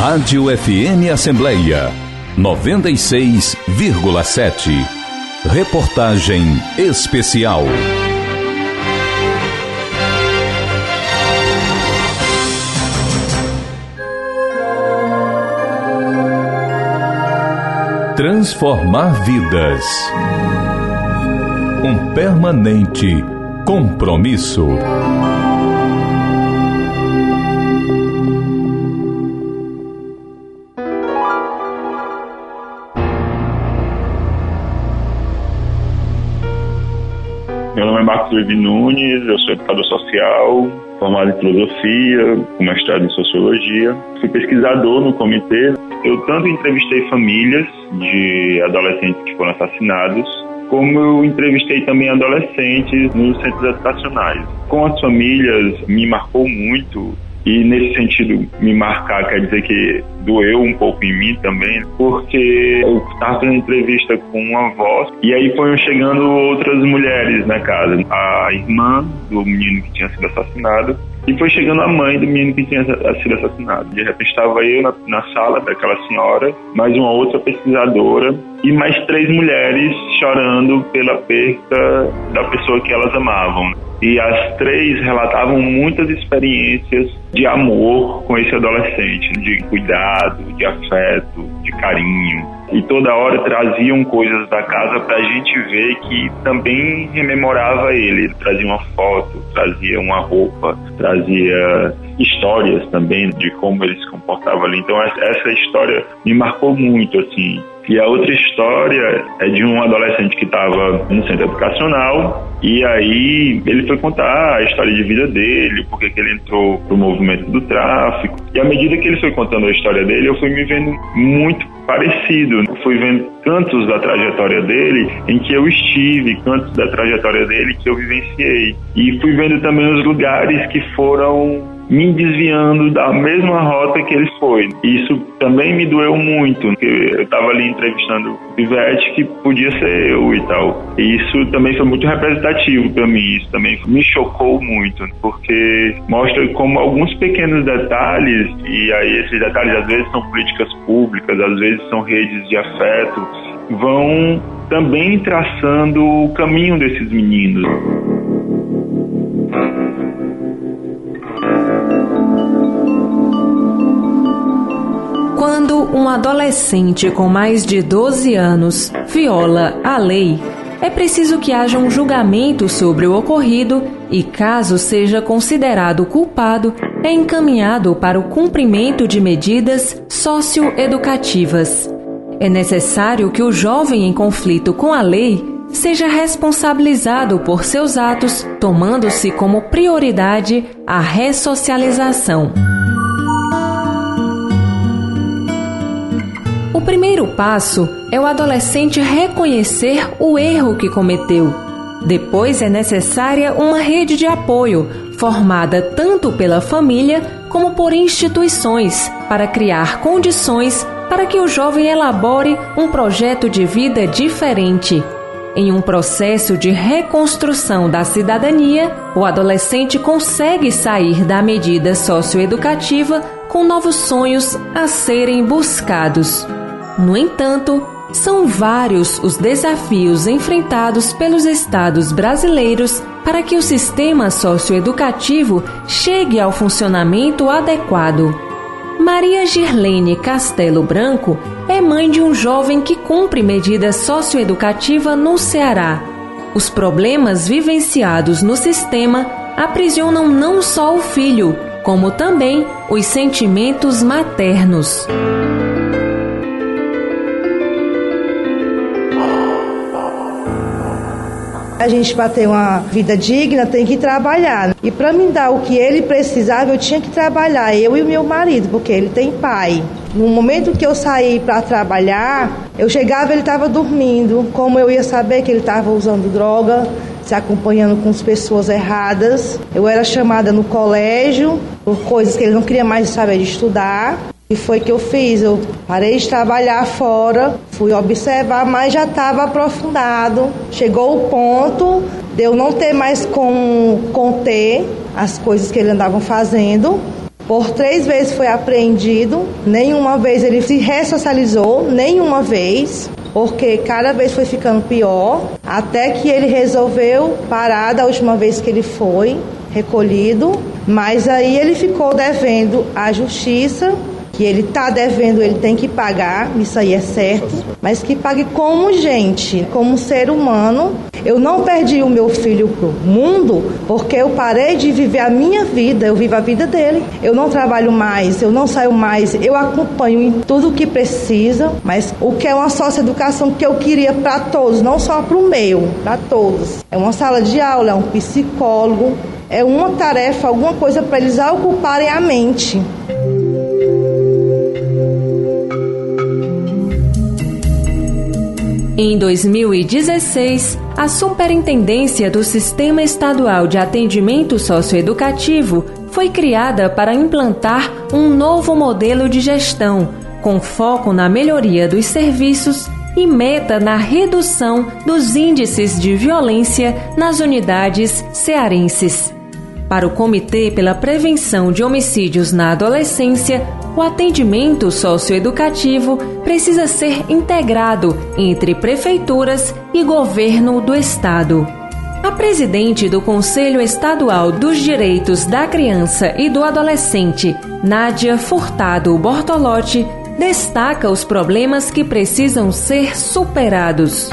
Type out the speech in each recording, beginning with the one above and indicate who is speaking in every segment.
Speaker 1: Rádio FM Assembleia 96,7. Reportagem especial. Transformar vidas. Um permanente compromisso.
Speaker 2: Meu nome é Marcos Levi Nunes, eu sou educador social, formado em filosofia, com mestrado em sociologia. Fui pesquisador no comitê. Eu tanto entrevistei famílias de adolescentes que foram assassinados, como eu entrevistei também adolescentes nos centros educacionais. Com as famílias, me marcou muito. E nesse sentido, me marcar quer dizer que doeu um pouco em mim também, porque eu estava fazendo entrevista com uma avó e aí foram chegando outras mulheres na casa. A irmã do menino que tinha sido assassinado e foi chegando a mãe do menino que tinha sido assassinado. De repente estava eu na sala daquela senhora, mais uma outra pesquisadora e mais 3 mulheres chorando pela perda da pessoa que elas amavam. E as 3 relatavam muitas experiências de amor com esse adolescente, de cuidado, de afeto, de carinho. E toda hora traziam coisas da casa para a gente ver que também rememorava ele. Ele trazia uma foto, trazia uma roupa, trazia histórias também de como ele se comportava ali. Então essa história me marcou muito, assim. E a outra história é de um adolescente que estava no centro educacional e aí ele foi contar a história de vida dele, porque que ele entrou pro movimento do tráfico. E à medida que ele foi contando a história dele, eu fui me vendo muito parecido. Eu fui vendo cantos da trajetória dele em que eu estive, cantos da trajetória dele que eu vivenciei. E fui vendo também os lugares que foram me desviando da mesma rota que ele foi. Isso também me doeu muito, porque eu estava ali entrevistando pivete que podia ser eu e tal. E isso também foi muito representativo para mim, isso também me chocou muito, porque mostra como alguns pequenos detalhes, e aí esses detalhes às vezes são políticas públicas, às vezes são redes de afeto, vão também traçando o caminho desses meninos.
Speaker 3: Quando um adolescente com mais de 12 anos viola a lei, é preciso que haja um julgamento sobre o ocorrido e, caso seja considerado culpado, é encaminhado para o cumprimento de medidas socioeducativas. É necessário que o jovem em conflito com a lei seja responsabilizado por seus atos, tomando-se como prioridade a ressocialização. O primeiro passo é o adolescente reconhecer o erro que cometeu. Depois é necessária uma rede de apoio, formada tanto pela família como por instituições, para criar condições para que o jovem elabore um projeto de vida diferente. Em um processo de reconstrução da cidadania, o adolescente consegue sair da medida socioeducativa com novos sonhos a serem buscados. No entanto, são vários os desafios enfrentados pelos estados brasileiros para que o sistema socioeducativo chegue ao funcionamento adequado. Maria Girlene Castelo Branco é mãe de um jovem que cumpre medida socioeducativa no Ceará. Os problemas vivenciados no sistema aprisionam não só o filho, como também os sentimentos maternos.
Speaker 4: A gente, para ter uma vida digna, tem que trabalhar. E para me dar o que ele precisava, eu tinha que trabalhar, eu e o meu marido, porque ele tem pai. No momento que eu saí para trabalhar, eu chegava, ele estava dormindo. Como eu ia saber que ele estava usando droga, se acompanhando com as pessoas erradas? Eu era chamada no colégio por coisas que ele não queria mais saber de estudar. E foi que eu fiz, eu parei de trabalhar fora, fui observar, mas já estava aprofundado. Chegou o ponto de eu não ter mais como conter as coisas que ele andava fazendo. Por 3 vezes foi apreendido, nenhuma vez ele se ressocializou, nenhuma vez, porque cada vez foi ficando pior, até que ele resolveu parar da última vez que ele foi recolhido, mas aí ele ficou devendo à justiça, que ele está devendo, ele tem que pagar, isso aí é certo, mas que pague como gente, como ser humano. Eu não perdi o meu filho pro mundo porque eu parei de viver a minha vida, eu vivo a vida dele. Eu não trabalho mais, eu não saio mais, eu acompanho em tudo o que precisa, mas o que é uma socioeducação que eu queria para todos, não só para o meu, para todos. É uma sala de aula, é um psicólogo, é uma tarefa, alguma coisa para eles ocuparem a mente.
Speaker 3: Em 2016, a Superintendência do Sistema Estadual de Atendimento Socioeducativo foi criada para implantar um novo modelo de gestão, com foco na melhoria dos serviços e meta na redução dos índices de violência nas unidades cearenses. Para o Comitê pela Prevenção de Homicídios na Adolescência, o atendimento socioeducativo precisa ser integrado entre prefeituras e governo do estado. A presidente do Conselho Estadual dos Direitos da Criança e do Adolescente, Nádia Furtado Bortolotti, destaca os problemas que precisam ser superados.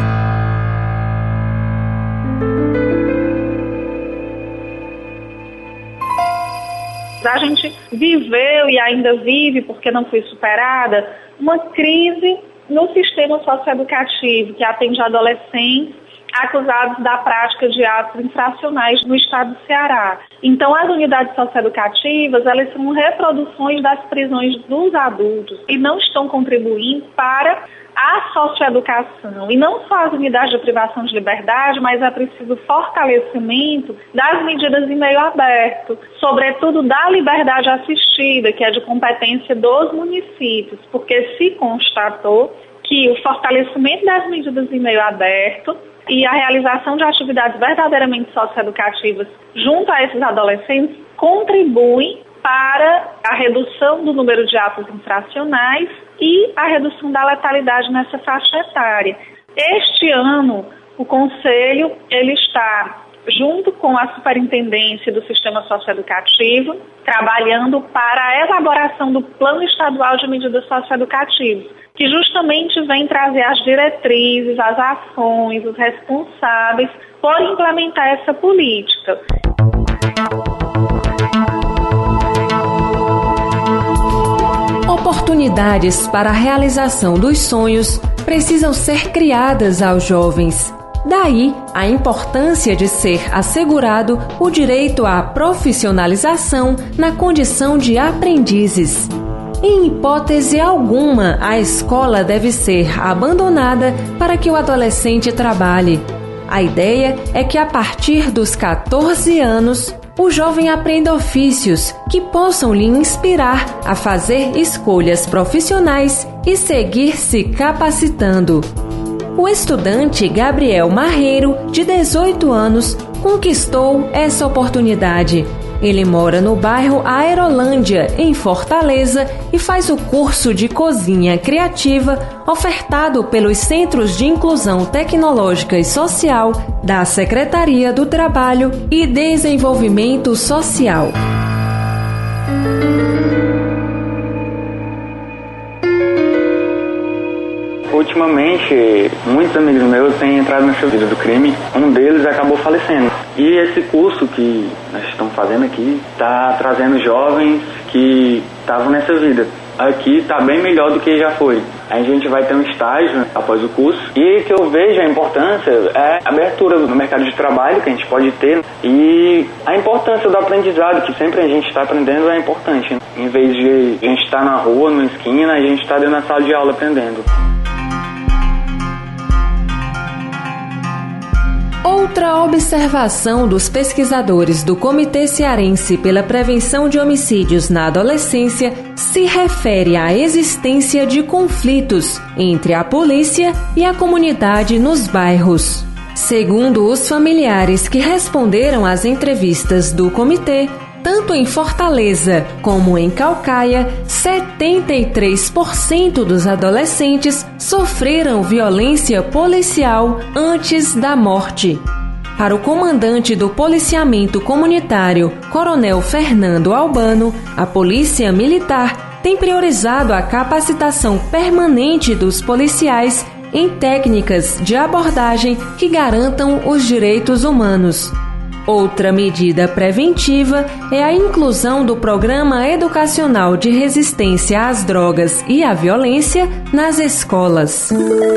Speaker 5: A gente viveu e ainda vive, porque não foi superada, uma crise no sistema socioeducativo que atende adolescentes acusados da prática de atos infracionais no estado do Ceará. Então, as unidades socioeducativas, elas são reproduções das prisões dos adultos e não estão contribuindo para a socioeducação. E não só as unidades de privação de liberdade, mas é preciso fortalecimento das medidas em meio aberto, sobretudo da liberdade assistida, que é de competência dos municípios, porque se constatou que o fortalecimento das medidas em meio aberto e a realização de atividades verdadeiramente socioeducativas junto a esses adolescentes contribuem para a redução do número de atos infracionais e a redução da letalidade nessa faixa etária. Este ano, o Conselho ele está, junto com a Superintendência do Sistema Socioeducativo, trabalhando para a elaboração do Plano Estadual de Medidas Socioeducativas, que justamente vem trazer as diretrizes, as ações, os responsáveis por implementar essa política.
Speaker 3: Oportunidades para a realização dos sonhos precisam ser criadas aos jovens. Daí a importância de ser assegurado o direito à profissionalização na condição de aprendizes. Em hipótese alguma, a escola deve ser abandonada para que o adolescente trabalhe. A ideia é que a partir dos 14 anos, o jovem aprenda ofícios que possam lhe inspirar a fazer escolhas profissionais e seguir se capacitando. O estudante Gabriel Marreiro, de 18 anos, conquistou essa oportunidade. Ele mora no bairro Aerolândia, em Fortaleza, e faz o curso de cozinha criativa ofertado pelos Centros de Inclusão Tecnológica e Social da Secretaria do Trabalho e Desenvolvimento Social.
Speaker 6: Ultimamente, muitos amigos meus têm entrado nessa vida do crime. Um deles acabou falecendo. E esse curso que nós estamos fazendo aqui está trazendo jovens que estavam nessa vida. Aqui está bem melhor do que já foi. A gente vai ter um estágio após o curso. E que eu vejo a importância é a abertura no mercado de trabalho que a gente pode ter. E a importância do aprendizado, que sempre a gente está aprendendo, é importante. Em vez de a gente estar na rua, na esquina, a gente está dentro da sala de aula aprendendo.
Speaker 3: Outra observação dos pesquisadores do Comitê Cearense pela Prevenção de Homicídios na Adolescência se refere à existência de conflitos entre a polícia e a comunidade nos bairros. Segundo os familiares que responderam às entrevistas do comitê, Tanto em Fortaleza como em Caucaia, 73% dos adolescentes sofreram violência policial antes da morte. Para o comandante do policiamento comunitário, Coronel Fernando Albano, a Polícia Militar tem priorizado a capacitação permanente dos policiais em técnicas de abordagem que garantam os direitos humanos. Outra medida preventiva é a inclusão do Programa Educacional de Resistência às Drogas e à Violência nas escolas.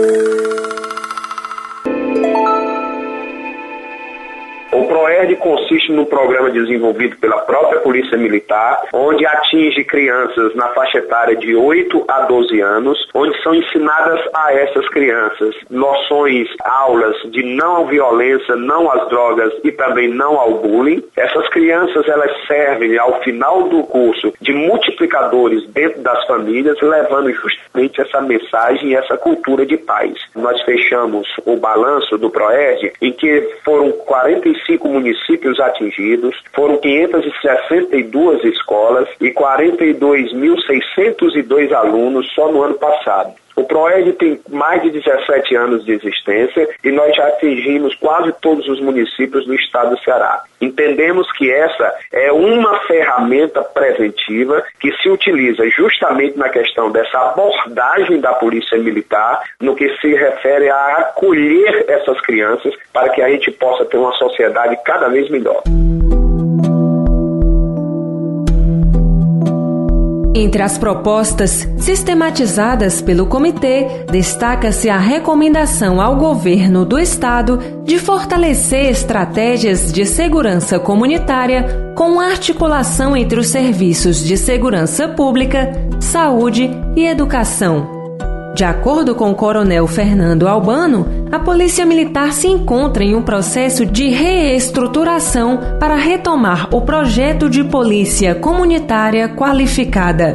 Speaker 7: O PROERD consiste num programa desenvolvido pela própria Polícia Militar, onde atinge crianças na faixa etária de 8 a 12 anos, onde são ensinadas a essas crianças noções, aulas de não à violência, não às drogas e também não ao bullying. Essas crianças, elas servem ao final do curso de multiplicadores dentro das famílias, levando justamente essa mensagem e essa cultura de paz. Nós fechamos o balanço do PROERD em que foram 45 municípios atingidos, foram 562 escolas e 42.602 alunos só no ano passado. O PROERD tem mais de 17 anos de existência e nós já atingimos quase todos os municípios do estado do Ceará. Entendemos que essa é uma ferramenta preventiva que se utiliza justamente na questão dessa abordagem da Polícia Militar, no que se refere a acolher essas crianças para que a gente possa ter uma sociedade cada vez melhor.
Speaker 3: Entre as propostas sistematizadas pelo comitê, destaca-se a recomendação ao governo do estado de fortalecer estratégias de segurança comunitária com articulação entre os serviços de segurança pública, saúde e educação. De acordo com o Coronel Fernando Albano, a Polícia Militar se encontra em um processo de reestruturação para retomar o projeto de polícia comunitária qualificada.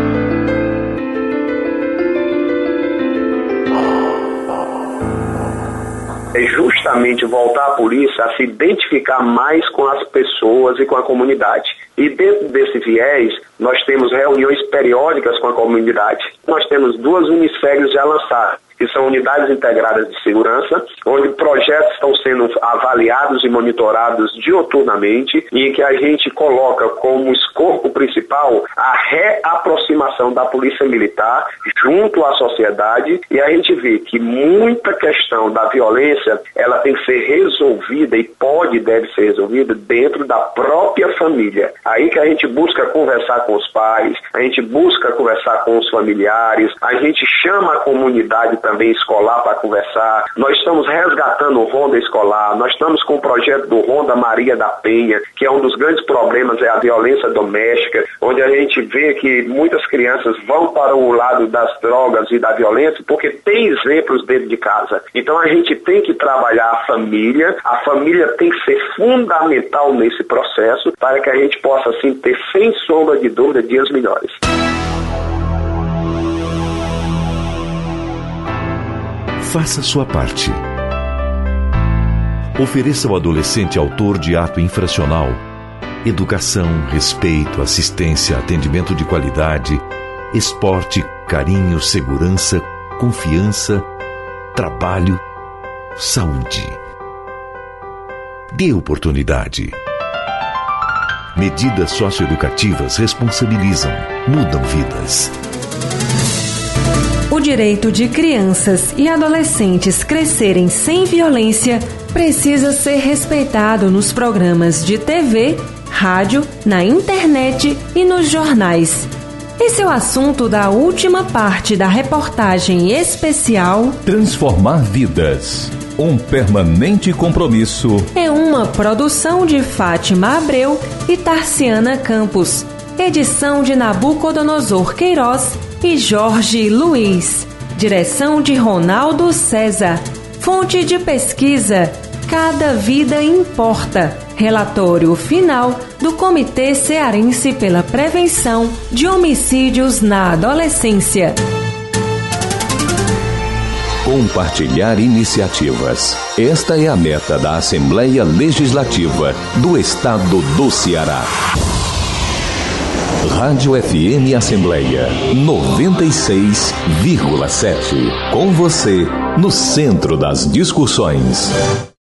Speaker 7: É justamente voltar a polícia a se identificar mais com as pessoas e com a comunidade. E dentro desse viés, nós temos reuniões periódicas com a comunidade. Nós temos 2 unissegs já lançadas, que são unidades integradas de segurança, onde projetos estão sendo avaliados e monitorados diuturnamente e em que a gente coloca como escopo principal a reaproximação da Polícia Militar junto à sociedade, e a gente vê que muita questão da violência, ela tem que ser resolvida e deve ser resolvida dentro da própria família. Aí que a gente busca conversar com os pais, a gente busca conversar com os familiares, a gente chama a comunidade também escolar para conversar. Nós estamos resgatando o Ronda escolar, nós estamos com o projeto do Ronda Maria da Penha, que é um dos grandes problemas, é a violência doméstica, onde a gente vê que muitas crianças vão para o lado das drogas e da violência porque tem exemplos dentro de casa. Então a gente tem que trabalhar a família tem que ser fundamental nesse processo para que a gente possa assim ter, sem sombra de dúvida, dias melhores.
Speaker 1: Faça sua parte. Ofereça ao adolescente autor de ato infracional educação, respeito, assistência, atendimento de qualidade, esporte, carinho, segurança, confiança, trabalho, saúde. Dê oportunidade. Medidas socioeducativas responsabilizam, mudam vidas.
Speaker 3: O direito de crianças e adolescentes crescerem sem violência precisa ser respeitado nos programas de TV, rádio, na internet e nos jornais. Esse é o assunto da última parte da reportagem especial
Speaker 1: Transformar Vidas. Um permanente compromisso.
Speaker 3: É uma produção de Fátima Abreu e Tarciana Campos. Edição de Nabucodonosor Queiroz e Jorge Luiz. Direção de Ronaldo César. Fonte de pesquisa: Cada Vida Importa. Relatório final do Comitê Cearense pela Prevenção de Homicídios na Adolescência.
Speaker 1: Compartilhar iniciativas. Esta é a meta da Assembleia Legislativa do Estado do Ceará. Rádio FM Assembleia 96,7. Com você, no centro das discussões.